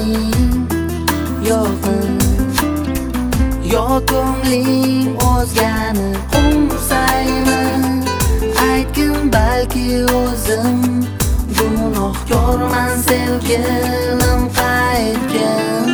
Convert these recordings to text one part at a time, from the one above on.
yo'qmi? Yo ko'ngling o'zgani qo'msaymi? Aytgin balki o'zim gunohkorman, sevgilim qaytgin.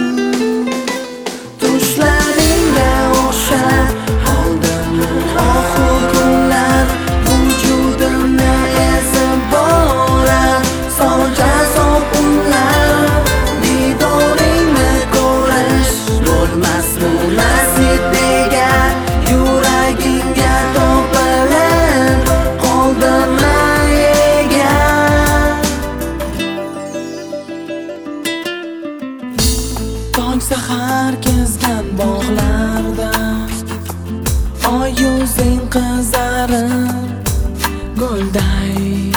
Tushlaringda o'sha oldimni oxir kunlar, vujudimni ezib borar solja so'qinlar. Didoringni ko'rish bo'lmasmi nasib degan, yuragingga to'pilib qoldimmi egan. Tong sahar kezgan bog'larda oy yuzing qizarib gulday,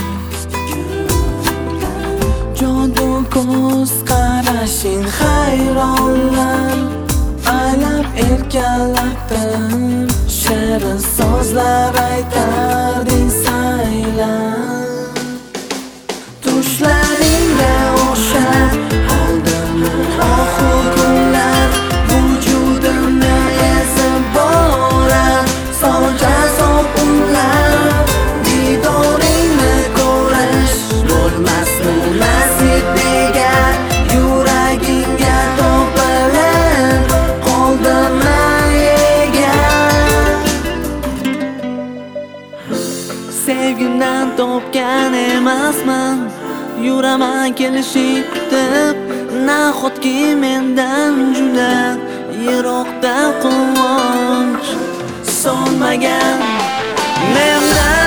jodu ko'z qarashing hayronlar aylab erkalatib shirin so'zlar aytarding saylab. Tushlaringda o'sha oldimni oxir kunlar, vujudimni ezib borar solja so'qinlar. Didoringni ko'rish bo'lmasmi nasib degan, yuragingga to'pilib qoldimmi egan. Sevgimdan topgan emasman, yuraman kelishib kutib. Nahotki mendan juda yiroqda quvonch solmagan, mendan